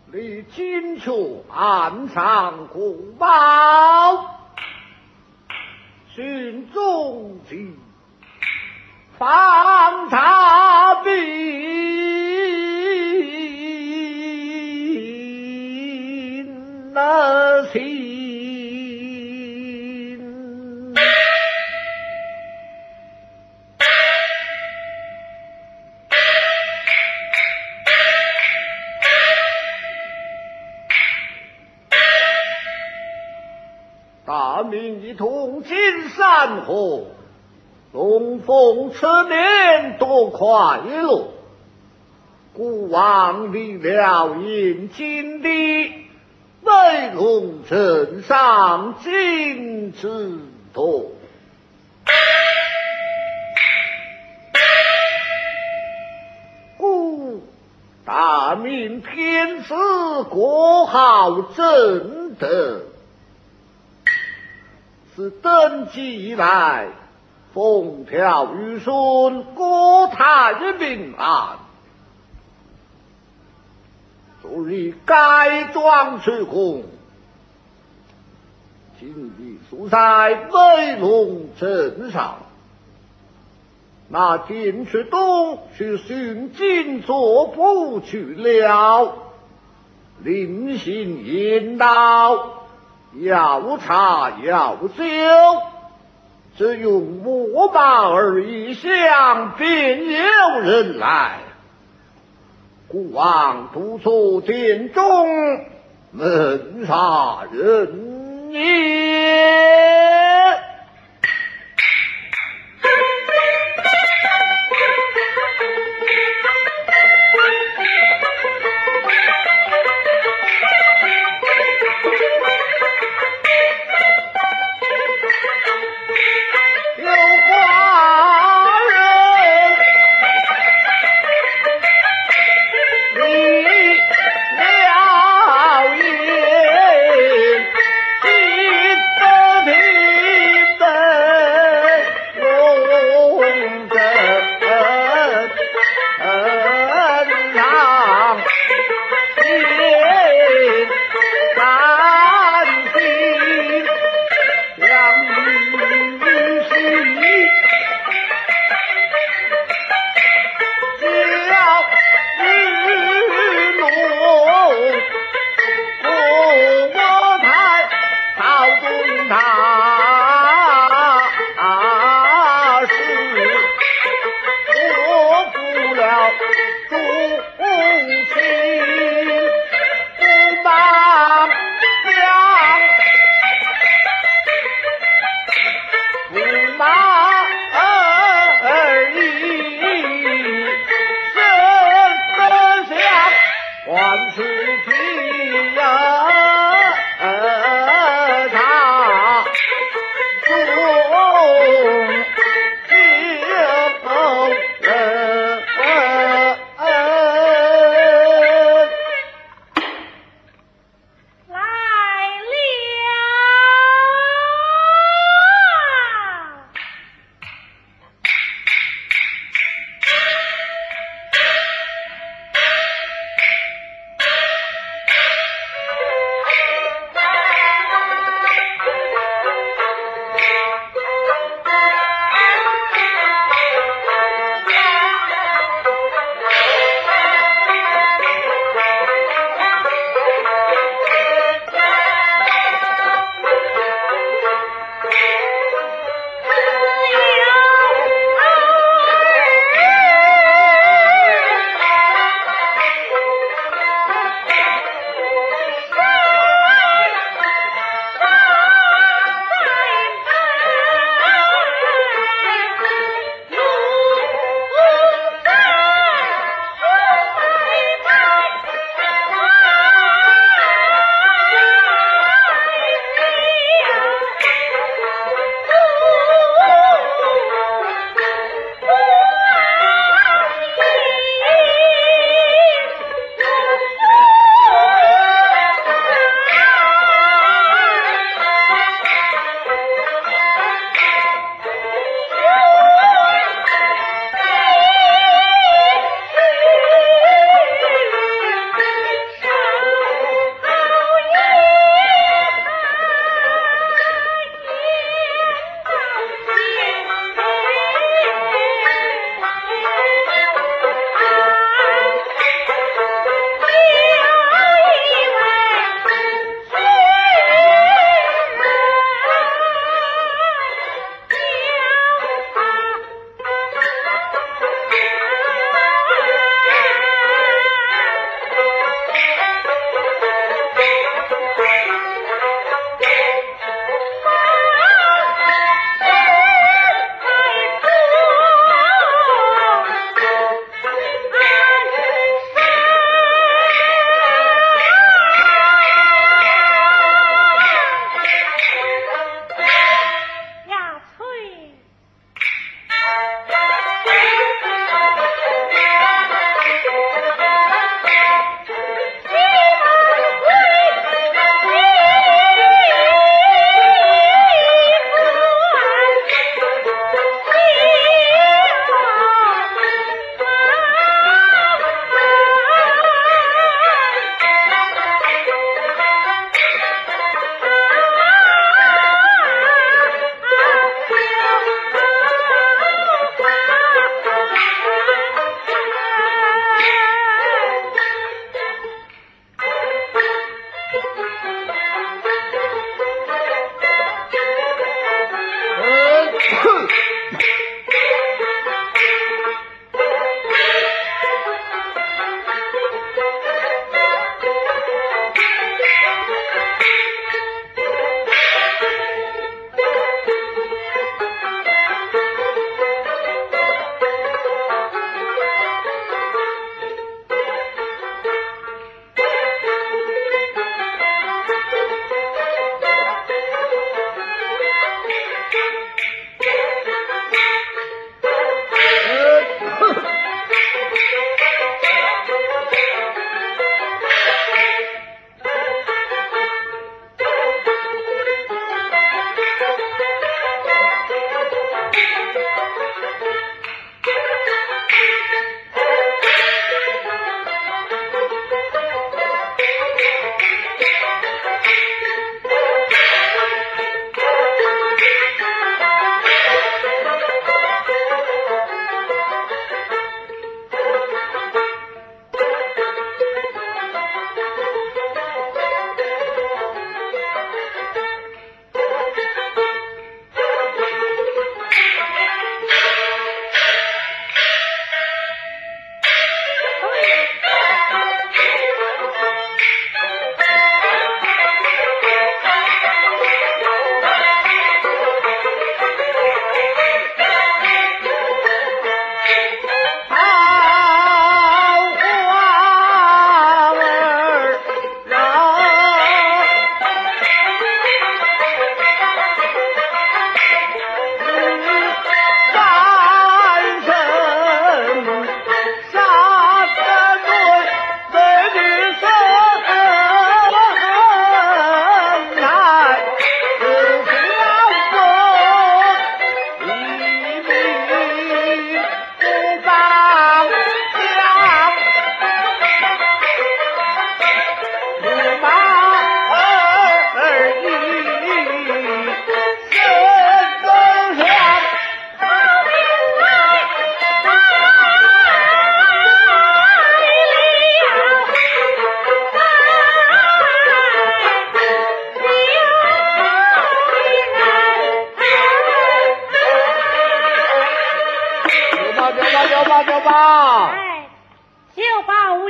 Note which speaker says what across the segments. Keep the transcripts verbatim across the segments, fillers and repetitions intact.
Speaker 1: 你金雀岸上古堡，寻踪迹，方察兵那心。大明一统金山河，龙凤此年多快乐。孤王离了燕京的威龙镇上金之多。故大明天子国号正德。自登基以来，风调雨顺，国泰民安。昨日改装出宫，今日宿在威龙镇上。那金池东是寻金作不去了，临行言道。要茶要酒，只用木马儿一响，便有人来。孤王督促殿中，门下人也。
Speaker 2: 天。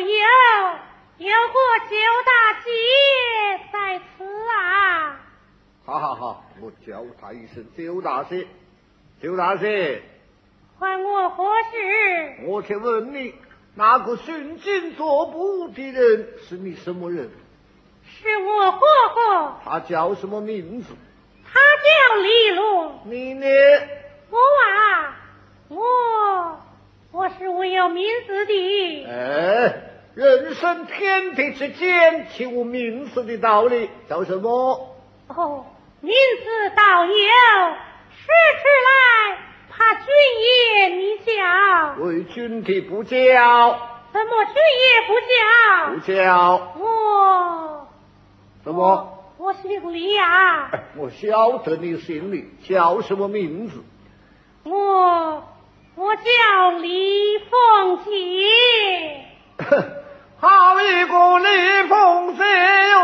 Speaker 2: 有有过九大姐在此啊！
Speaker 1: 好好好，我叫他一声九大姐。九大姐，
Speaker 2: 还我何事？
Speaker 1: 我且问你，那个巡警作捕的人是你什么人？
Speaker 2: 是我伯伯。
Speaker 1: 他叫什么名字？
Speaker 2: 他叫李龙。
Speaker 1: 你呢？
Speaker 2: 我啊，我我是无有名字的。
Speaker 1: 哎，人生天地之间，岂无名字的道理？叫什么？
Speaker 2: 哦，名字倒有，说出来怕君爷你叫。
Speaker 1: 为君体不叫。
Speaker 2: 怎么君爷不叫？
Speaker 1: 不叫。
Speaker 2: 我
Speaker 1: 什么？
Speaker 2: 我, 我姓李啊。
Speaker 1: 我晓得你姓李，叫什么名字？
Speaker 2: 我我叫李凤姐。
Speaker 1: 好一个李凤姐哟！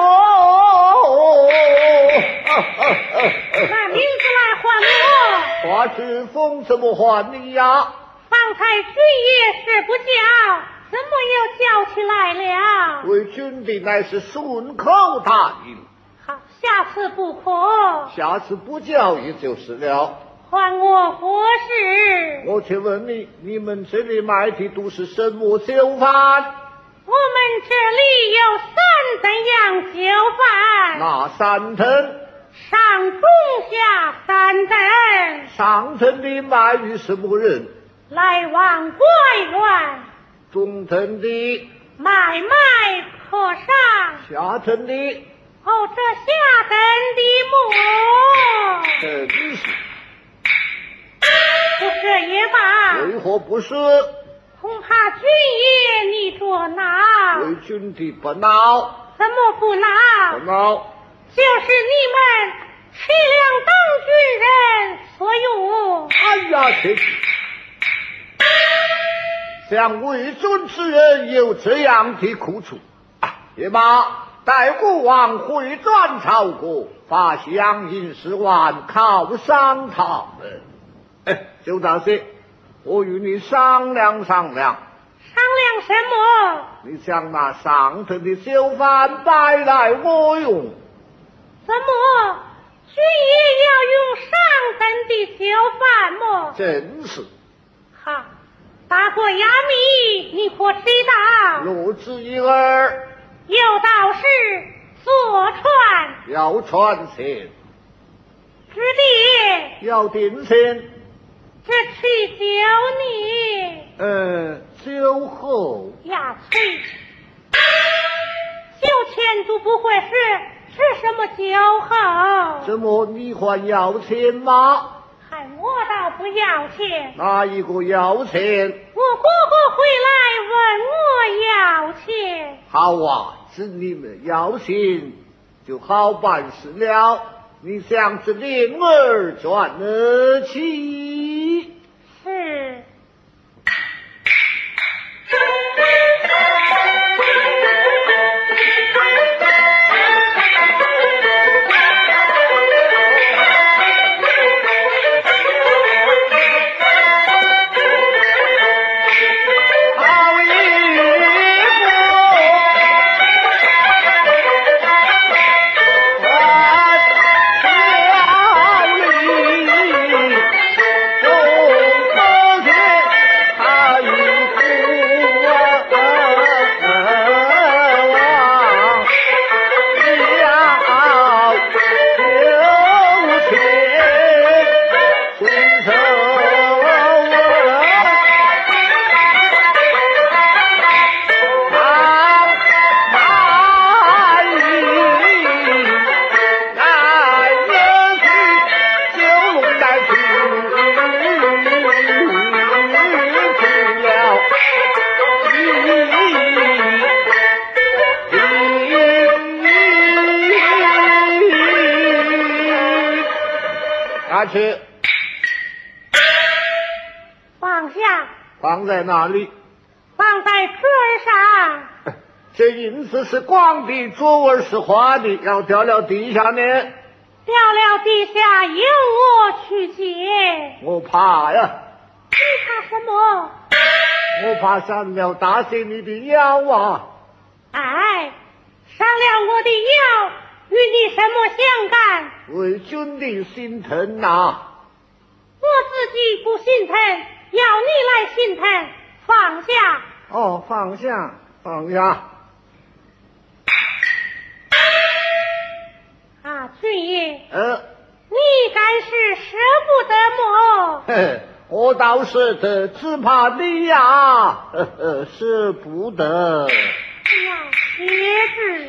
Speaker 2: 拿名字来还我。
Speaker 1: 花枝凤怎么还你呀？
Speaker 2: 方才君爷是不叫，怎么又叫起来了？
Speaker 1: 为君的乃是顺口答应。
Speaker 2: 好，下次不可。
Speaker 1: 下次不叫也就是了。
Speaker 2: 还我何事？
Speaker 1: 我且问你，你们这里卖的都是什么酒饭？
Speaker 2: 我们这里有三等样酒饭。
Speaker 1: 哪三等？
Speaker 2: 上中下三等。
Speaker 1: 上等的卖与什么人？
Speaker 2: 来往官员。
Speaker 1: 中等的
Speaker 2: 买卖客商。
Speaker 1: 下等的
Speaker 2: 哦，这下等的么？
Speaker 1: 真是
Speaker 2: 不是也罢。
Speaker 1: 为何不是？
Speaker 2: 恐怕君爷你着恼。
Speaker 1: 为君的不恼。
Speaker 2: 怎么不恼？
Speaker 1: 不恼，
Speaker 2: 就是你们吃粮当军人所用。
Speaker 1: 哎呀，这像为尊之人有这样的苦楚啊！也罢，待国王回转朝国，发相银十万犒赏他们。哎，九大姐，我与你商量商量。
Speaker 2: 商量什么？
Speaker 1: 你将那上等的酒饭摆来我用。
Speaker 2: 怎么？君爷要用上等的酒饭么？
Speaker 1: 真是。
Speaker 2: 好，大国衙密，你可知道？
Speaker 1: 若知一二。
Speaker 2: 有道是坐船
Speaker 1: 要船前。
Speaker 2: 之地
Speaker 1: 要定前。
Speaker 2: 这去酒你。
Speaker 1: 呃，酒后
Speaker 2: 呀催，酒前都不会是是什么酒后？
Speaker 1: 怎么你还要钱吗？
Speaker 2: 嗨，我倒不要钱。
Speaker 1: 哪一个要钱？
Speaker 2: 我哥哥回来问我要钱。
Speaker 1: 好啊，是你们要钱就好办事了。你想这灵儿转得起？
Speaker 2: 是。
Speaker 1: 拿去。
Speaker 2: 放下。
Speaker 1: 放在哪里？
Speaker 2: 放在桌上。
Speaker 1: 这银子是光的，桌纹是花的，要掉了地下呢。掉
Speaker 2: 了地下，由我去捡。
Speaker 1: 我怕呀。
Speaker 2: 你怕什么？
Speaker 1: 我怕伤了大仙你的腰啊！
Speaker 2: 哎，伤了我的腰，与你什么相干？
Speaker 1: 为君的心疼呐！
Speaker 2: 我自己不心疼，要你来心疼，放下。
Speaker 1: 哦，放下，放下。
Speaker 2: 啊，俊爷，
Speaker 1: 呃，
Speaker 2: 你该是舍不得么？
Speaker 1: 嘿，我倒舍得，只怕你呀，呵呵，舍不得。
Speaker 2: 哎呀，别子，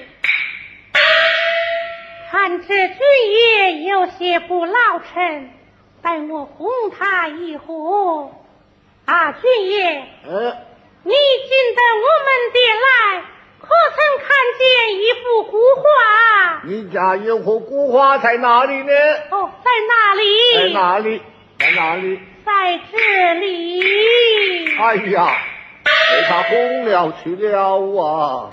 Speaker 2: 看这俊爷有些不老成，待我哄他一哄。啊，俊爷，
Speaker 1: 呃，
Speaker 2: 你进得我们店来，可曾看见一幅古画？
Speaker 1: 你家有幅古画在哪里呢？
Speaker 2: 哦，在哪里？
Speaker 1: 在哪里？在哪里？
Speaker 2: 在这里。
Speaker 1: 哎呀，被他哄了去了啊！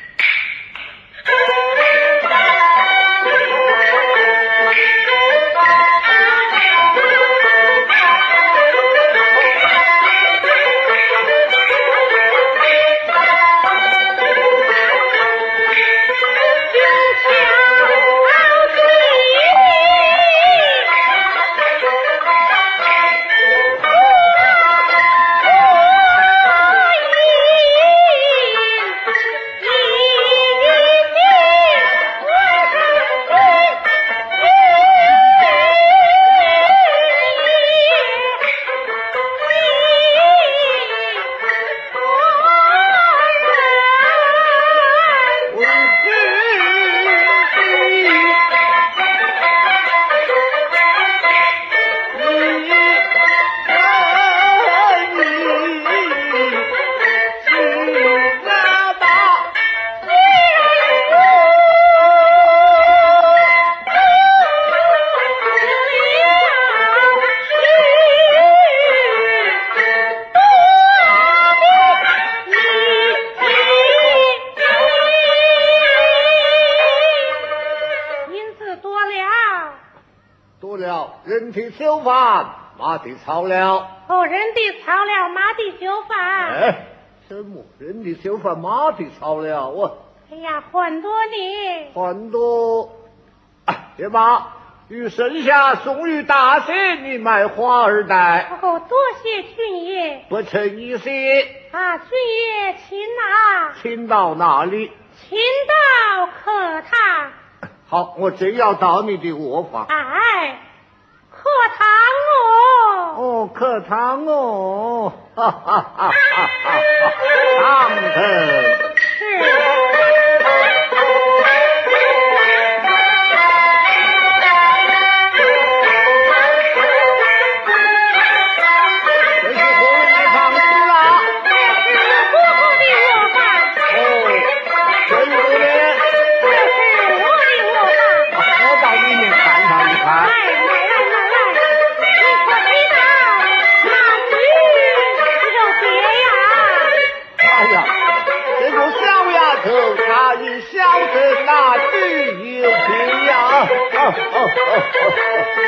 Speaker 1: 人体囚犯，马地草了。
Speaker 2: 哦，人地草了，马地囚犯。
Speaker 1: 哎，什么人地囚犯，马地草了？我，
Speaker 2: 哎呀，很多呢。
Speaker 1: 很多。啊，爹妈，与剩下送与大仙，你买花儿带。
Speaker 2: 哦，多谢俊爷。
Speaker 1: 不成一些。
Speaker 2: 啊，俊爷，请哪？
Speaker 1: 请到哪里？
Speaker 2: 请到客堂。
Speaker 1: 好，我正要到你的卧房。
Speaker 2: 哎，客堂哦。
Speaker 1: 哦，客堂哦，哈哈哈哈哈！堂堂
Speaker 2: 是。
Speaker 1: 他已晓得那女有病呀！哦哦哦哦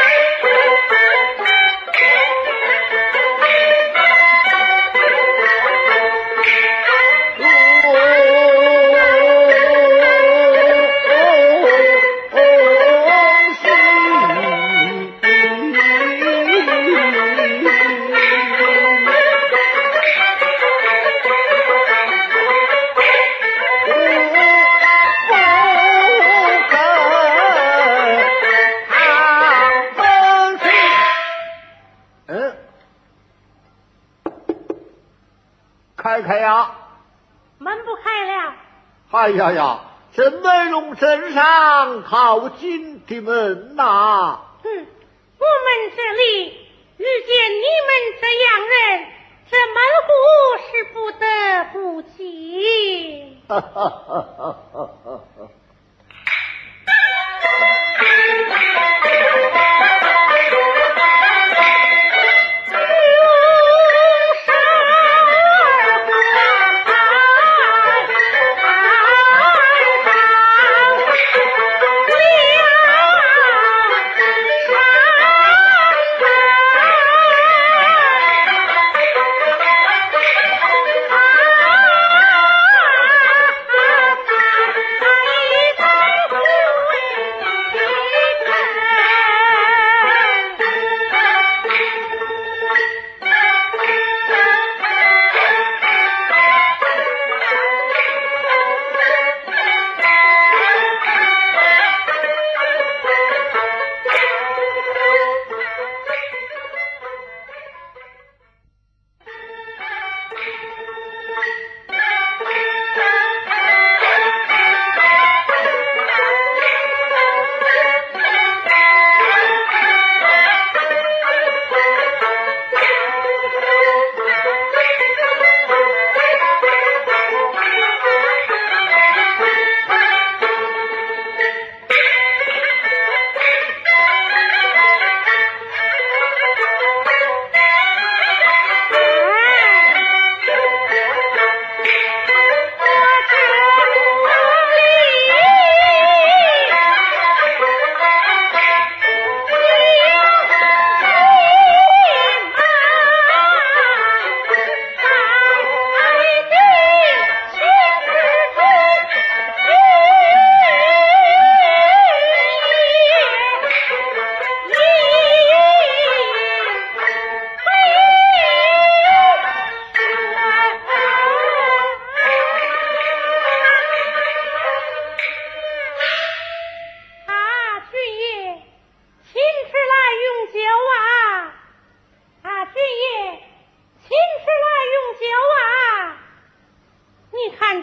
Speaker 1: 开开呀！
Speaker 2: 门不开了。
Speaker 1: 哎呀呀，这美容镇上好紧的门呐、啊！
Speaker 2: 嗯，我们这里遇见你们这样人，这门户是不得不进。
Speaker 1: 哈哈哈哈哈哈！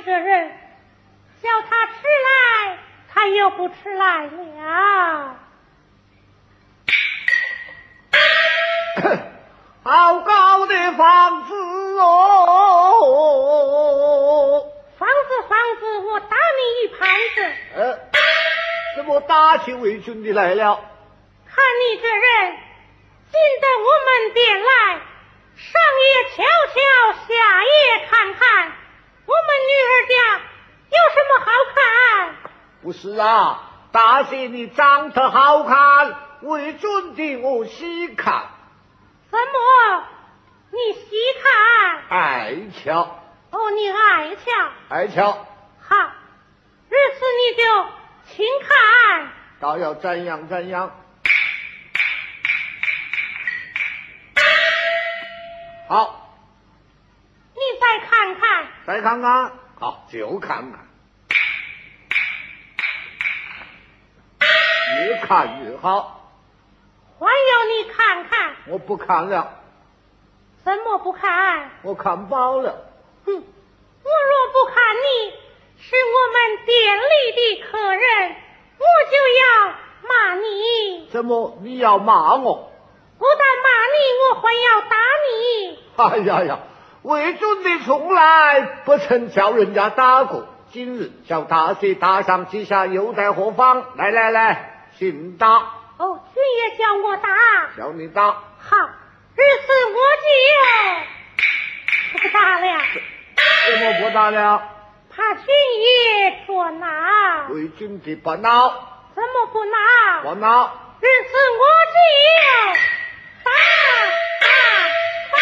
Speaker 2: 看这人，叫他迟来，他又不迟来了。
Speaker 1: 好高的房子哦！
Speaker 2: 房子房子，我打你一盘子。
Speaker 1: 呃，怎么打起魏军的来了？
Speaker 2: 看你这人，进得我们店来，上夜瞧瞧，下夜看看，我们女儿家有什么好看？
Speaker 1: 不是啊，大姐你长得好看，魏军的我喜看。
Speaker 2: 怎么？你细看？
Speaker 1: 爱瞧。
Speaker 2: 哦，你爱瞧。
Speaker 1: 爱瞧。
Speaker 2: 好，日此你就请看。
Speaker 1: 倒要怎样怎样。好。
Speaker 2: 你再看看。
Speaker 1: 再看看。好，就看看。越看越好。
Speaker 2: 还要你看看。
Speaker 1: 我不看了。
Speaker 2: 怎么不看？
Speaker 1: 我看饱了。
Speaker 2: 哼，我若不看你，是我们店里的客人，我就要骂你。
Speaker 1: 怎么你要骂我？
Speaker 2: 不但骂你，我还要打你。
Speaker 1: 哎呀呀，魏准的从来不曾叫人家打过，今日叫大姐打上几下，又在何方？来来来，请打。
Speaker 2: 哦，君爷叫我打。
Speaker 1: 叫你打。
Speaker 2: 好，日此我就不打了。
Speaker 1: 怎么不打了？
Speaker 2: 怕君爷捉拿。
Speaker 1: 魏军的不恼。
Speaker 2: 怎么不恼？
Speaker 1: 不恼。
Speaker 2: 日此我就打打打。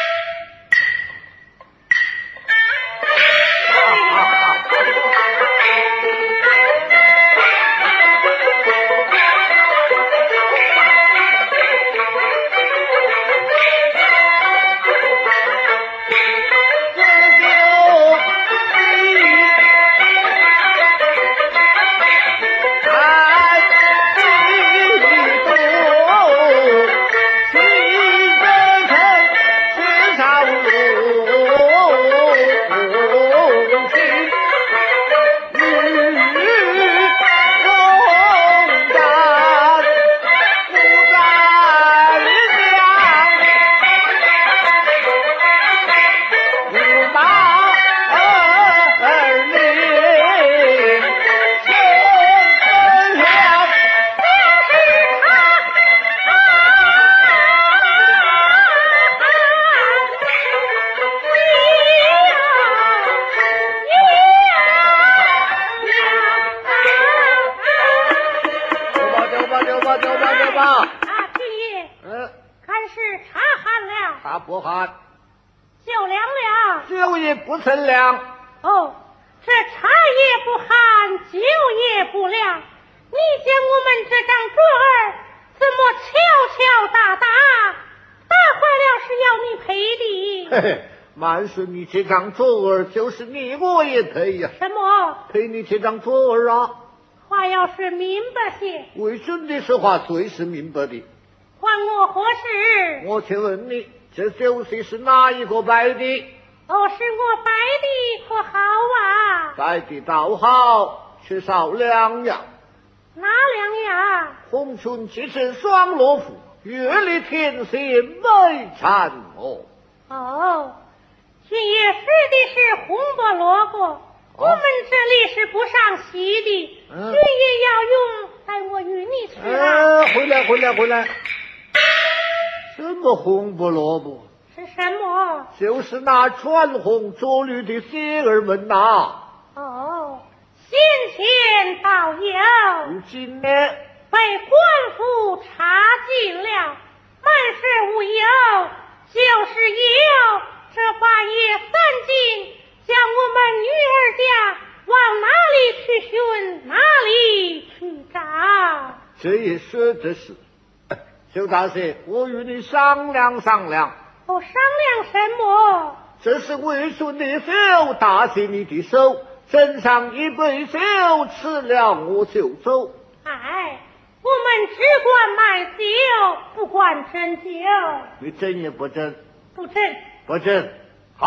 Speaker 1: 不寒，
Speaker 2: 酒凉了，
Speaker 1: 酒也不曾凉。
Speaker 2: 哦，这茶也不寒，酒也不凉。你见我们这张桌儿怎么敲敲打打，打坏了是要你赔的。
Speaker 1: 嘿嘿，满是你这张桌儿，就是你我也赔呀、
Speaker 2: 啊。什么？
Speaker 1: 赔你这张桌儿啊？
Speaker 2: 话要是明白些。
Speaker 1: 魏准的说话最是明白的。
Speaker 2: 还我何事？
Speaker 1: 我请问你，这酒水是哪一个摆的？
Speaker 2: 哦，是我摆的，可好啊？
Speaker 1: 摆的倒好，却少两样。
Speaker 2: 哪两样？
Speaker 1: 红唇既是双罗浮，月丽天仙美缠我。
Speaker 2: 哦，君爷使的是红不萝卜，哦、我们这里是不上席的。嗯、君爷要用，带我与你去啊。
Speaker 1: 呃，回来，回来，回来。什么红不萝卜？
Speaker 2: 是什么？
Speaker 1: 就是那穿红着绿的仙儿们呐。
Speaker 2: 哦，先前倒有，
Speaker 1: 如今呢？
Speaker 2: 被官府查禁了，满是无有，就是有这半夜三更，将我们女儿家往哪里去寻，哪里去找？
Speaker 1: 这也说的是。周大师，我与你商量商量。
Speaker 2: 我商量什么？
Speaker 1: 这是魏准的酒打进你的手，斟上一杯酒，吃了我就走。
Speaker 2: 哎，我们只管卖酒，不管斟酒。
Speaker 1: 你斟也不斟？
Speaker 2: 不斟。
Speaker 1: 不斟。好，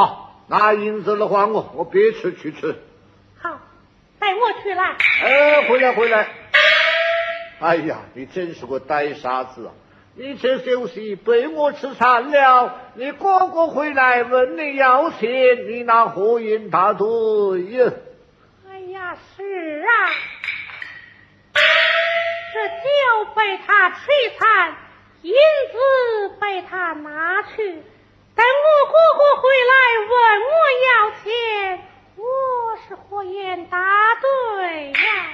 Speaker 1: 拿银子来还我，我别吃去吃。
Speaker 2: 好，带我去来。
Speaker 1: 哎，回来回来。哎呀，你真是个呆傻子啊！你这休息被我吃残了，你哥哥回来问你要钱，你那何言大对呀？
Speaker 2: 哎呀，是啊，这酒被他摧残，银子被他拿去，等我哥哥回来问我要钱，我是何言大对呀？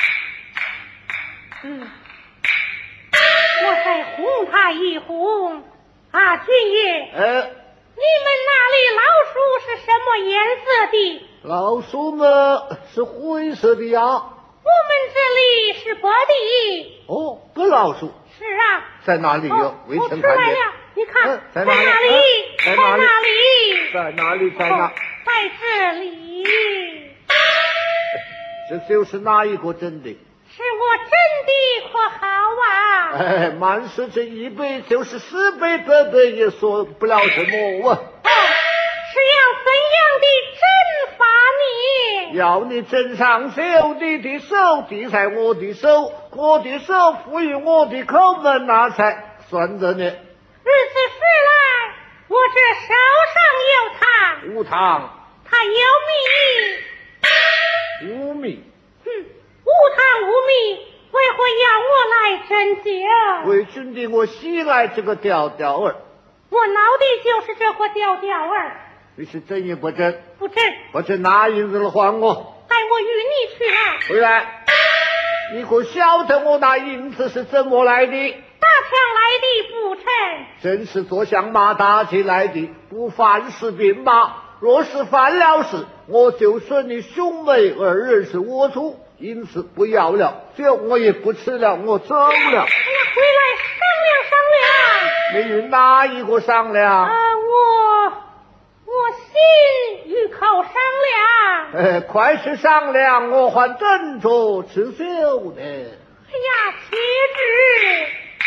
Speaker 2: 嗯。我再哄他一哄啊，军爷，
Speaker 1: 呃，
Speaker 2: 你们那里老鼠是什么颜色的？
Speaker 1: 老鼠嘛是灰色的呀。
Speaker 2: 我们这里是白的。
Speaker 1: 哦，白老鼠。
Speaker 2: 是啊。
Speaker 1: 在哪里有？
Speaker 2: 哦、
Speaker 1: 未曾看见。
Speaker 2: 我出来了，你看，
Speaker 1: 呃、在哪里？
Speaker 2: 在哪里？
Speaker 1: 在哪里？在哪里？在哪？
Speaker 2: 哦、在这里。
Speaker 1: 这就是哪一个真的？
Speaker 2: 是我真的可好啊！
Speaker 1: 哎，满是这一杯就是十杯八杯也说不了什么啊！
Speaker 2: 哦，是要怎样的惩罚你？
Speaker 1: 要你斟上酒，你的手递在我的手，我的手赋予我的口门，那才算着呢。日
Speaker 2: 子时来，我这手上有糖，
Speaker 1: 无糖，
Speaker 2: 它有米，
Speaker 1: 无米。
Speaker 2: 哼，无糖无米，为何要我来斟酒？
Speaker 1: 为君的我喜爱这个调调儿。
Speaker 2: 我闹的就是这个调调儿。
Speaker 1: 你是真也不真？
Speaker 2: 不真。
Speaker 1: 不真拿银子来还我。
Speaker 2: 带我与你去啊！
Speaker 1: 回来，你可晓得我那银子是怎么来的？
Speaker 2: 打枪来的不成？
Speaker 1: 真是坐像马打起来的，不犯事便罢。若是犯了事，我就说你兄妹二人是我主，因此不要了，酒我也不吃了，我走了。哎呀，
Speaker 2: 回来商量商量。
Speaker 1: 你与哪一个商量？
Speaker 2: 啊，我我心与口商量。
Speaker 1: 哎，快去商量，我还等着吃酒呢。哎
Speaker 2: 呀，且止！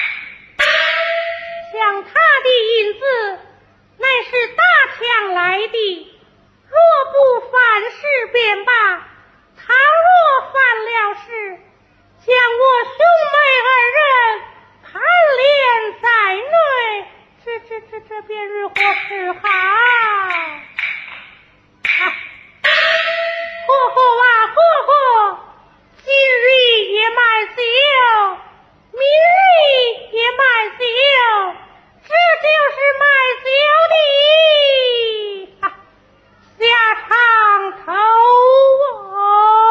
Speaker 2: 像他的银子乃是打枪来的，若不犯事便罢，他若犯了事，将我兄妹二人盘连在内，这这这这便如何是好？啊，哥哥啊哥哥，今日也买酒，明日也买酒，这就是卖酒的、啊、下场头哦。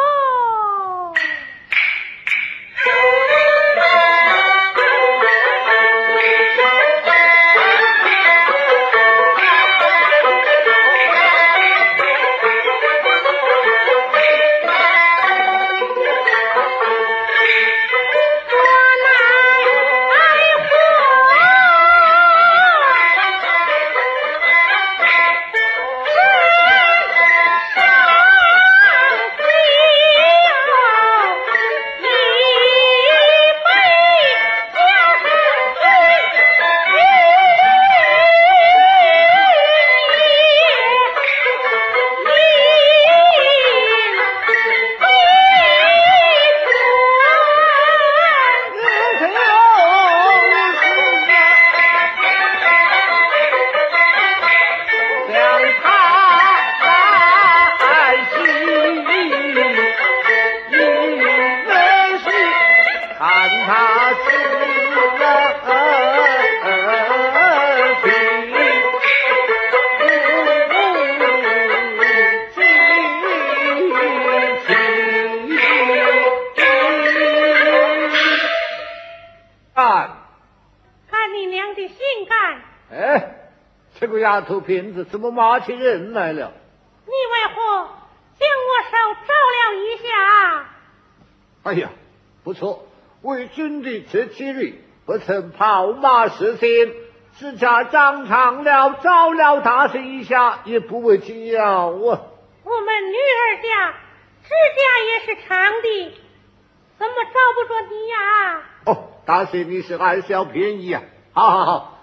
Speaker 1: 丫头片子怎么骂起人来了？
Speaker 2: 你为何将我手照了一下？
Speaker 1: 哎呀，不错，为君的这几日不曾跑马射箭，指甲长长了，照了大神一下，也不为紧要啊。
Speaker 2: 我们女儿家指甲也是长的，怎么找不着你呀？
Speaker 1: 哦，大神你是爱小便宜啊！好好好，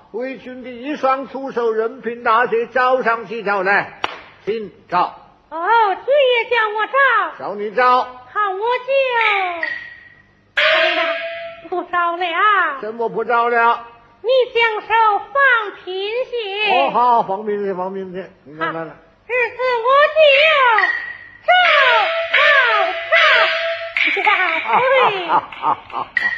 Speaker 1: 为君递上出手，任凭大姐找上去找来，请找。
Speaker 2: 哦，军爷叫我找，
Speaker 1: 找你找，
Speaker 2: 好我就。哎呀，不找了。
Speaker 1: 怎么不找了？
Speaker 2: 你享受放平些。
Speaker 1: 哦，好，放平些，放平些。你看看了。
Speaker 2: 日子我就找找找呀，对。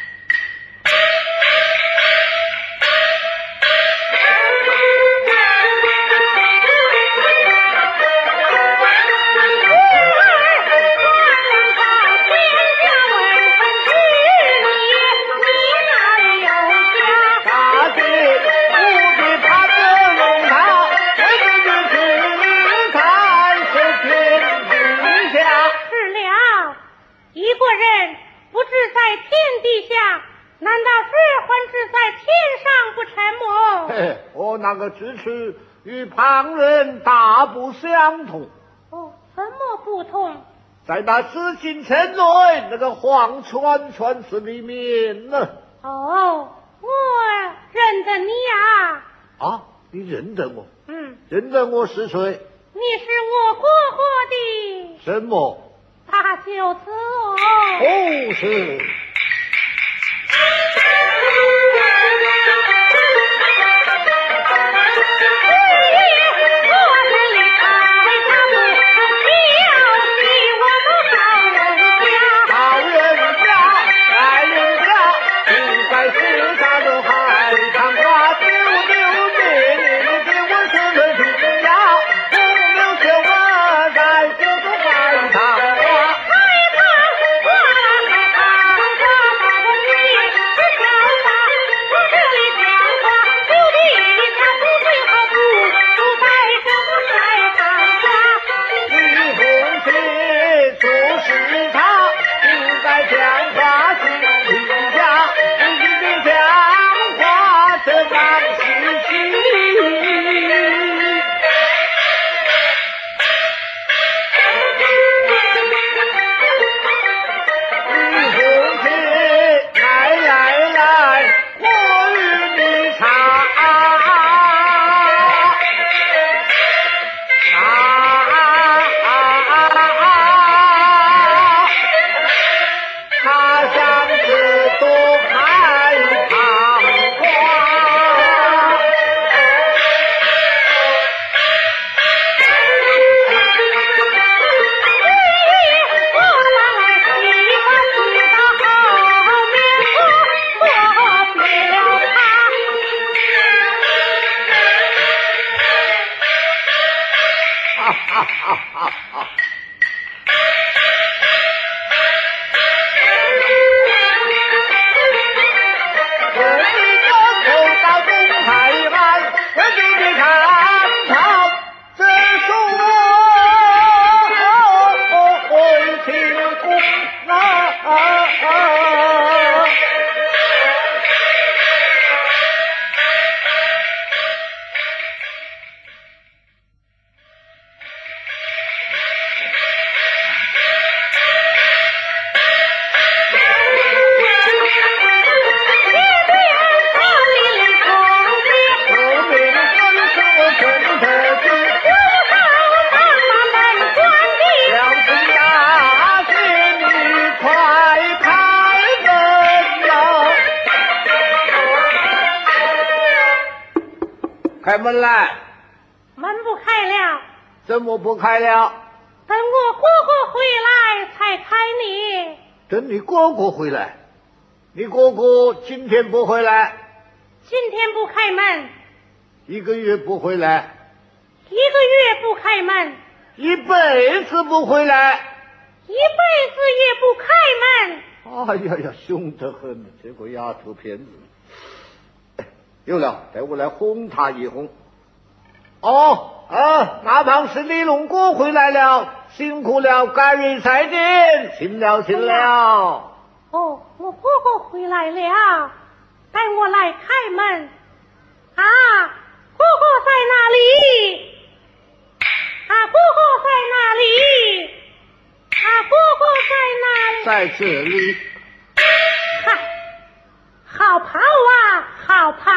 Speaker 1: 那个支持与旁人大不相同。
Speaker 2: 哦，怎么不同？
Speaker 1: 在那紫禁城内那个黄圈圈子里面呢。
Speaker 2: 哦，我认得你呀、
Speaker 1: 啊。啊，你认得我？
Speaker 2: 嗯，
Speaker 1: 认得我是谁？
Speaker 2: 你是我国国的
Speaker 1: 什么？
Speaker 2: 大舅子哦。
Speaker 1: 哦，是。开门来！
Speaker 2: 门不开了。
Speaker 1: 怎么不开了？
Speaker 2: 等我哥哥回来才开你。
Speaker 1: 等你哥哥回来？你哥哥今天不回来？
Speaker 2: 今天不开门。
Speaker 1: 一个月不回来？
Speaker 2: 一个月不开门。
Speaker 1: 一辈子不回来？
Speaker 2: 一辈子也不开
Speaker 1: 门。哎呀呀，凶得很，这个丫头片子。有了，带我来哄他一哄。哦，啊，那旁是李龙哥回来了，辛苦了，改日再见，请了，请了。
Speaker 2: 哦，我哥哥回来了，带我来开门。啊，哥哥在哪里？啊，哥哥在哪里？啊，哥哥在哪里？
Speaker 1: 在这里。
Speaker 2: 嗨，好跑啊，好跑！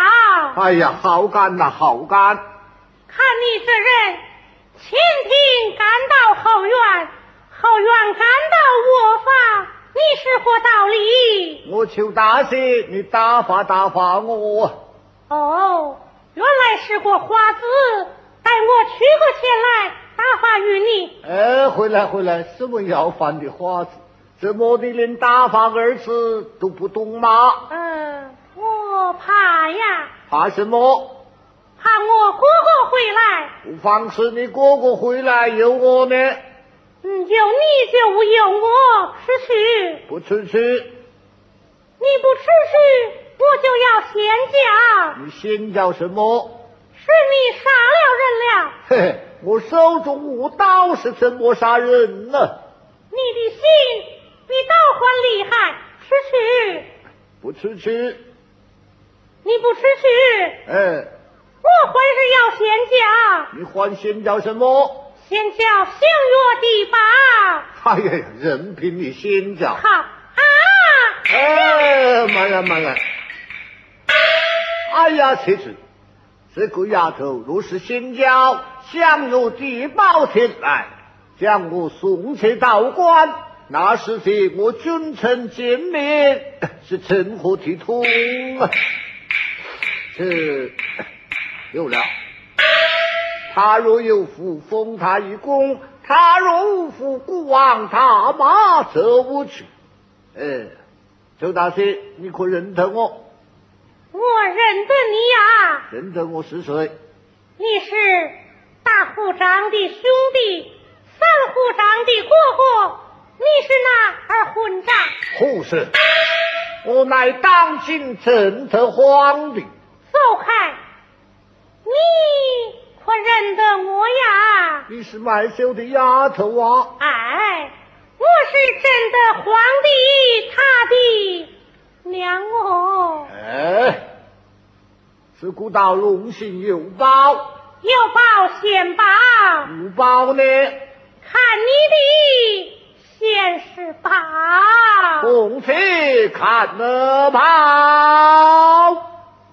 Speaker 1: 哎呀，好干呐，好干！
Speaker 2: 看你这人，前庭赶到后院，后院赶到卧房，你是何道理？
Speaker 1: 我求大师，你打发打发我。
Speaker 2: 哦，原来是个花子，待我取个钱来打发与你。
Speaker 1: 哎，回来回来，什么要饭的花子？怎么的连打发二字都不懂吗？
Speaker 2: 嗯，我怕呀。
Speaker 1: 怕什么？
Speaker 2: 怕我哥哥回来。
Speaker 1: 不妨事，你哥哥回来有我呢。
Speaker 2: 嗯，有你就有我，吃去。
Speaker 1: 不吃去。
Speaker 2: 你不吃去，我就要先叫。
Speaker 1: 你先叫什么？
Speaker 2: 是你杀了人了。
Speaker 1: 嘿嘿，我手中无刀，是怎么杀人呢？
Speaker 2: 你的心比刀还厉害，吃去。
Speaker 1: 不吃去。
Speaker 2: 你不吃去。
Speaker 1: 哎。
Speaker 2: 我还是要先叫。
Speaker 1: 你还先叫什么？
Speaker 2: 先叫相约的吧。
Speaker 1: 哎呀，任凭你先叫。
Speaker 2: 好啊！
Speaker 1: 哎，慢了慢了。哎呀，妻子，这个丫头若是先叫相约地宝前来，将我送去道观，那时节我君臣见面，是成何体统啊？是。有了，他若有福，封他一功；他若无福，孤王他马责无去。哎，周大师，你可认得我？
Speaker 2: 我认得你呀。
Speaker 1: 认得我是谁？
Speaker 2: 你是大户长的兄弟，三户长的哥哥，你是那二混账。
Speaker 1: 胡事！我乃当今正德皇帝。
Speaker 2: 走开！你可认得我呀？
Speaker 1: 你是卖绣的丫头啊！
Speaker 2: 哎，我是真的皇帝他的娘哦。
Speaker 1: 哎，自古道龙行有报，
Speaker 2: 有报先报，
Speaker 1: 无报呢？
Speaker 2: 看你的先是报。
Speaker 1: 公子看了报。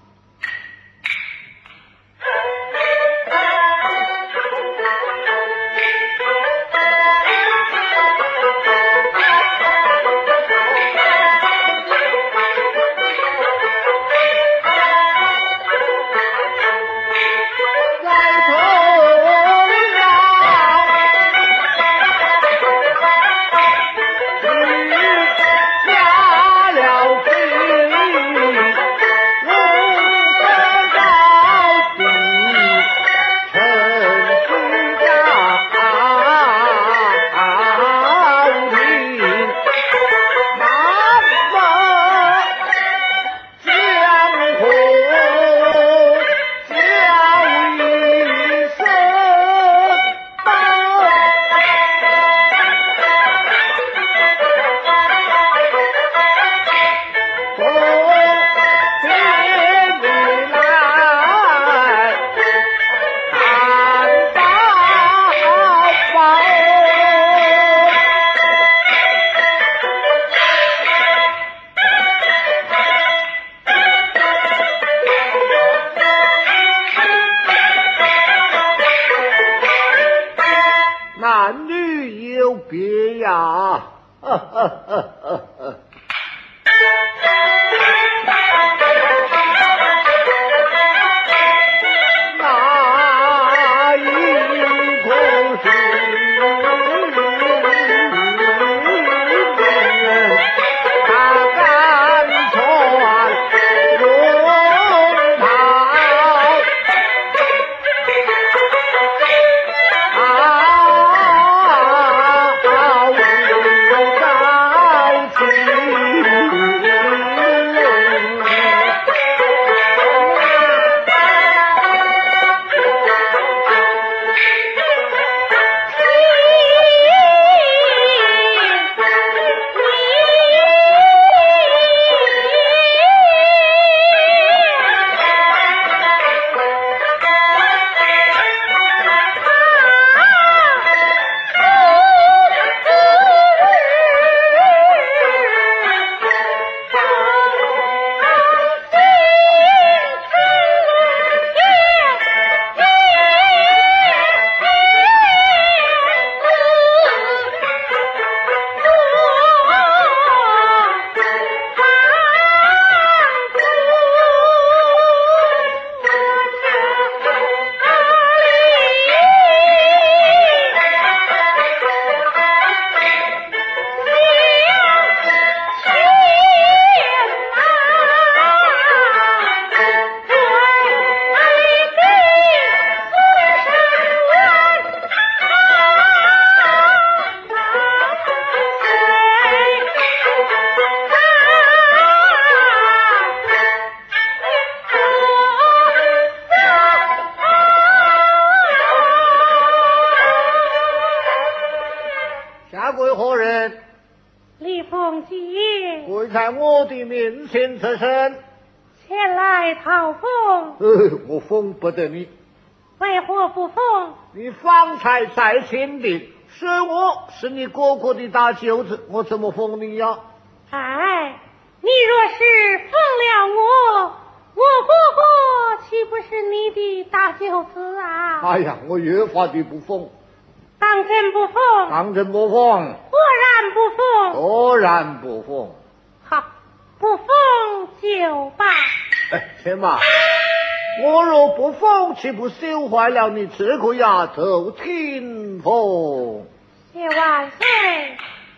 Speaker 1: 男女有别呀，呵呵呵呵呵。那一口是他敢穿龙袍啊！ 下跪何人？
Speaker 2: 李凤姐
Speaker 1: 跪在我的面前此身。
Speaker 2: 前来讨封。
Speaker 1: 呃，我封不得你。
Speaker 2: 为何不封？
Speaker 1: 你方才在前定，说我是你哥哥的大舅子，我怎么封你呀？
Speaker 2: 哎，你若是封了我，我哥哥岂不是你的大舅子啊？
Speaker 1: 哎呀，我越发的不封。
Speaker 2: 当真不封？
Speaker 1: 当真不封。
Speaker 2: 果然不封。
Speaker 1: 果然不封。
Speaker 2: 好，不封就罢。
Speaker 1: 哎，且慢，我若不封，岂不羞坏了你这个丫头听封？
Speaker 2: 谢万岁。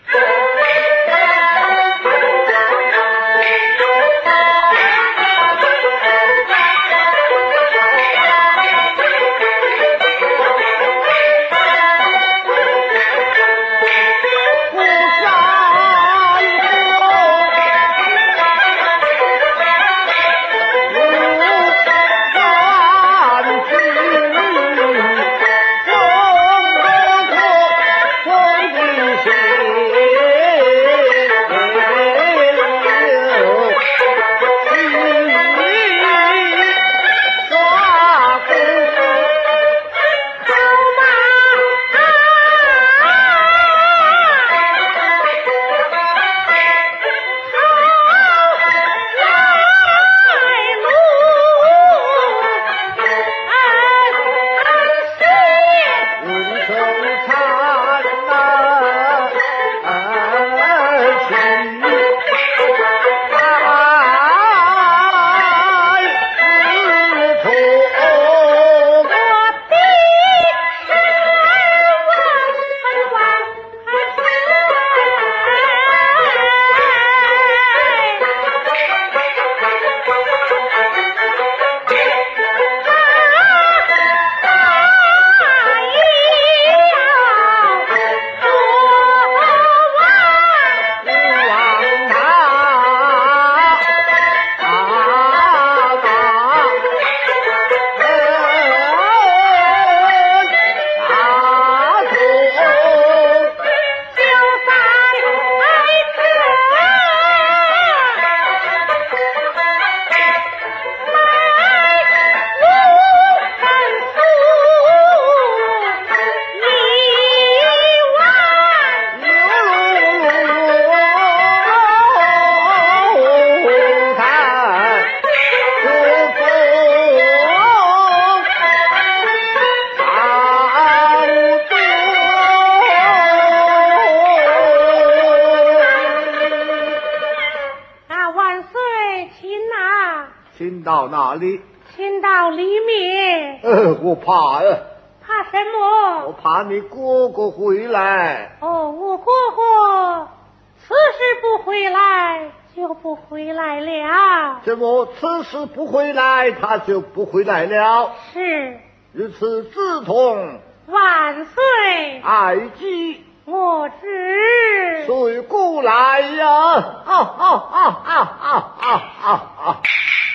Speaker 1: 到哪里？
Speaker 2: 请到里面。
Speaker 1: 呃，我怕呀。
Speaker 2: 怕什么？
Speaker 1: 我怕你哥哥回来。
Speaker 2: 哦，我哥哥此时不回来就不回来了。
Speaker 1: 怎么此时不回来他就不回来了？
Speaker 2: 是。
Speaker 1: 如此志同
Speaker 2: 万岁。
Speaker 1: 爱姬，
Speaker 2: 我知。
Speaker 1: 随故来呀！啊啊啊啊啊啊啊啊！